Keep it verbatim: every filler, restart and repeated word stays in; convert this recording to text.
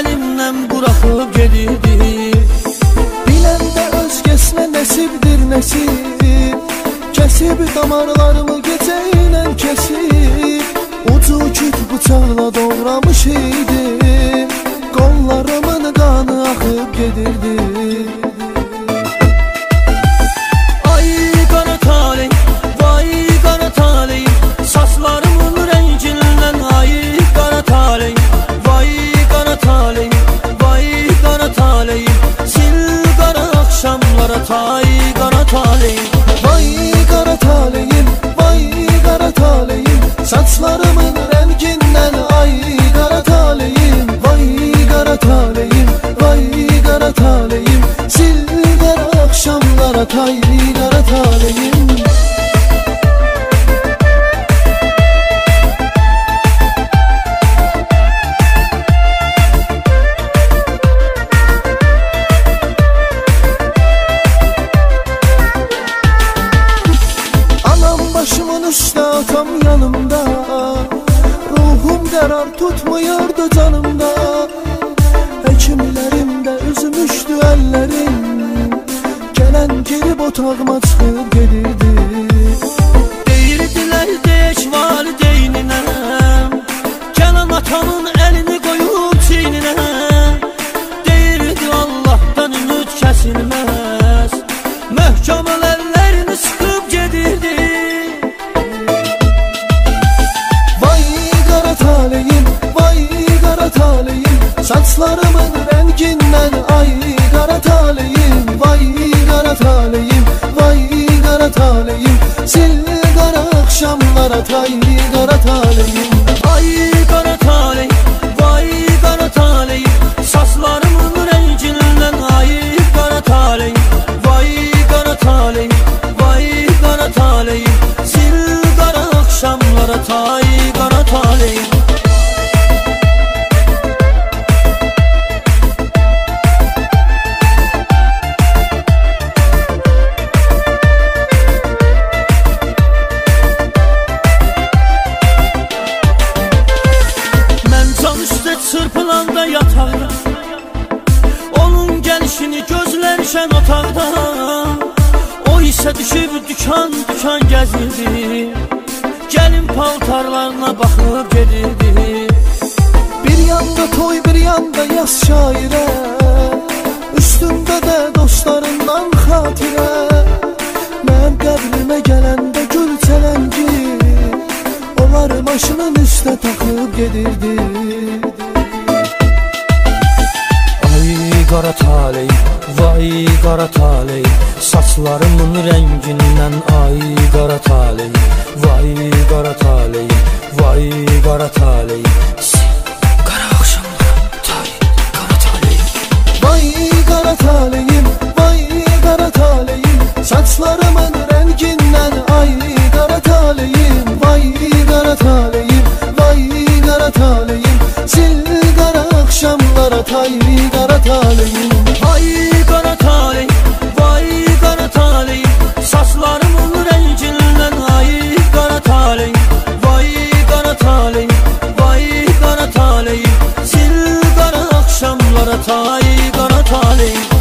əlimdən buraxıb gedirdi. Biləndə özgəsinə nəsibdir nəsib, kəsib damarlarımı gecə ilə kesib, ucu küt bıçaqla doğramış idim, qollarımın qanı axıb gedirdi. Ay qara taley, vay qara taley, saçlarımın rəngindən. Ay qara taley, vay qara taley, vay qara taley, sil qara axşamlara tay qara taley. Vay qara taleyim, vay qara taleyim, saçlarımın rəngindən. Ay qara taleyim, vay qara taleyim, vay qara taleyim, sil qara axşamlara tay qara taleyim. Başımın üstə atam yanımda, ruhum qərar tutmuyordu canımda. Həkimlərimdə üzmüşdü əllərim, gələn girib otağıma çıxıb gedirdi. Deyirdilər deyək valideyninə, gələn atamın əlini qoyub çiyninə. Deyirdi Allahdan ümid kəsilməz, möhkəm əllərini sıxıb gedirdi. Saçlarımın rəngindən. Ay qara taleyim, vay qara taleyim, vay qara taleyim, sil qara axşamlara tay qara taleyim. Ay qara taley, vay qara taley, saçlarımın rəngindən. Ay qara taley, vay qara taley, vay qara taley, sil qara axşamlara tay qara taley. Çırpılanda yataqda, onun gəlişini gözlərkən otaqda, o isə düşüb dükan-dükan gəzirdi, gəlin paltarlarına baxıb gedirdi. Bir yanda toy, bir yanda yaz şairə, üstündə də dostlarından xatirə. Mən qəbrimə gələndə gül çələngi, onlar başının üstə taxıb gedirdi. Qara taley, vay qara taley, saçlarımın rəngindən. Ay qara taley, vay qara taley, vay qara taley, sil qara axşamlara tay qara taley. Vay qara taleyim, vay qara taleyim, saçlarımın rəngindən. Ay qara taleyim, vay qara taleyim, vay qara taleyim, sil qara axşamlara tay qara taleyim. Ay qara taley, vay qara taley, saçlarımın rəngindən. Ay qara taley, vay qara taley, vay qara taley, sil qara axşamlara tay qara taley.